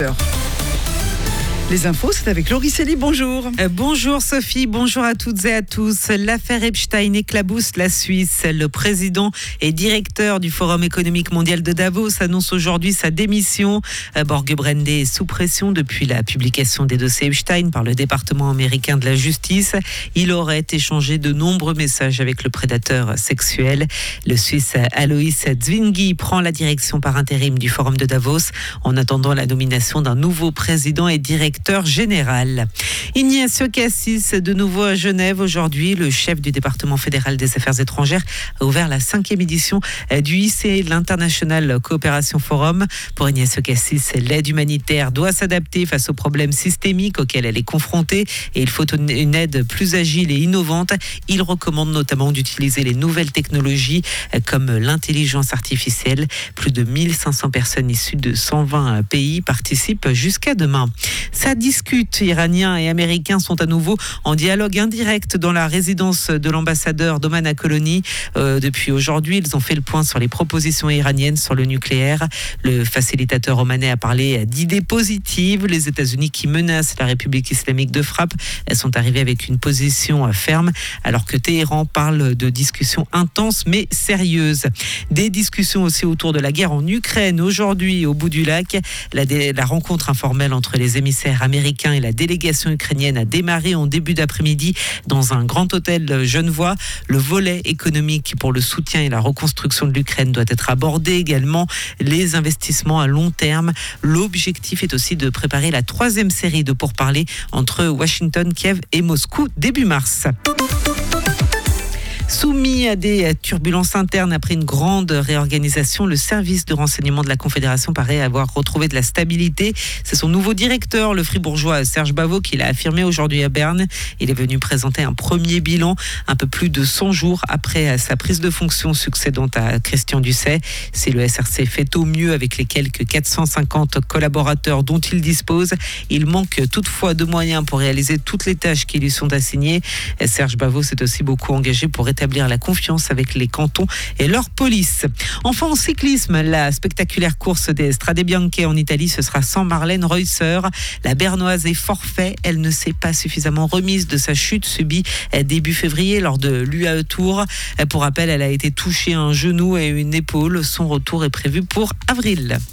Les infos, c'est avec Laurie Célie, bonjour. Bonjour Sophie, bonjour à toutes et à tous. L'affaire Epstein éclabousse la Suisse. Le président et directeur du Forum économique mondial de Davos annonce aujourd'hui sa démission. Borge Brende est sous pression depuis la publication des dossiers Epstein par le département américain de la justice. Il aurait échangé de nombreux messages avec le prédateur sexuel. Le Suisse Alois Zwingli prend la direction par intérim du Forum de Davos en attendant la nomination d'un nouveau président et directeur général. Ignacio Cassis, de nouveau à Genève aujourd'hui. Le chef du département fédéral des affaires étrangères a ouvert la 5e édition du ICE, l'International Cooperation Forum. Pour Ignacio Cassis, l'aide humanitaire doit s'adapter face aux problèmes systémiques auxquels elle est confrontée et il faut une aide plus agile et innovante. Il recommande notamment d'utiliser les nouvelles technologies comme l'intelligence artificielle. Plus de 1500 personnes issues de 120 pays participent jusqu'à demain. Ça discute. Iraniens et Américains sont à nouveau en dialogue indirect dans la résidence de l'ambassadeur d'Oman à Colony. Depuis aujourd'hui, ils ont fait le point sur les propositions iraniennes sur le nucléaire. Le facilitateur omanais a parlé d'idées positives. Les États-Unis qui menacent la République islamique de frappe, elles sont arrivées avec une position ferme, alors que Téhéran parle de discussions intenses mais sérieuses. Des discussions aussi autour de la guerre en Ukraine. Aujourd'hui, au bout du lac, la rencontre informelle entre les émissaires américain et la délégation ukrainienne a démarré en début d'après-midi dans un grand hôtel genevois. Le volet économique pour le soutien et la reconstruction de l'Ukraine doit être abordé également. Les investissements à long terme. L'objectif est aussi de préparer la 3e série de pourparlers entre Washington, Kiev et Moscou début mars. Soumis à des turbulences internes après une grande réorganisation, le service de renseignement de la Confédération paraît avoir retrouvé de la stabilité. C'est son nouveau directeur, le fribourgeois Serge Bavo, qui l'a affirmé aujourd'hui à Berne. Il est venu présenter un premier bilan un peu plus de 100 jours après sa prise de fonction succédant à Christian Dusset. Si le SRC fait au mieux avec les quelques 450 collaborateurs dont il dispose, il manque toutefois de moyens pour réaliser toutes les tâches qui lui sont assignées. Serge Bavo s'est aussi beaucoup engagé pour établir la confiance avec les cantons et leur police. Enfin, en cyclisme, la spectaculaire course des Strade Bianche en Italie, ce sera sans Marlène Reusser. La Bernoise est forfait. Elle ne s'est pas suffisamment remise de sa chute subie début février lors de l'UAE Tour. Pour rappel, elle a été touchée à un genou et une épaule. Son retour est prévu pour avril.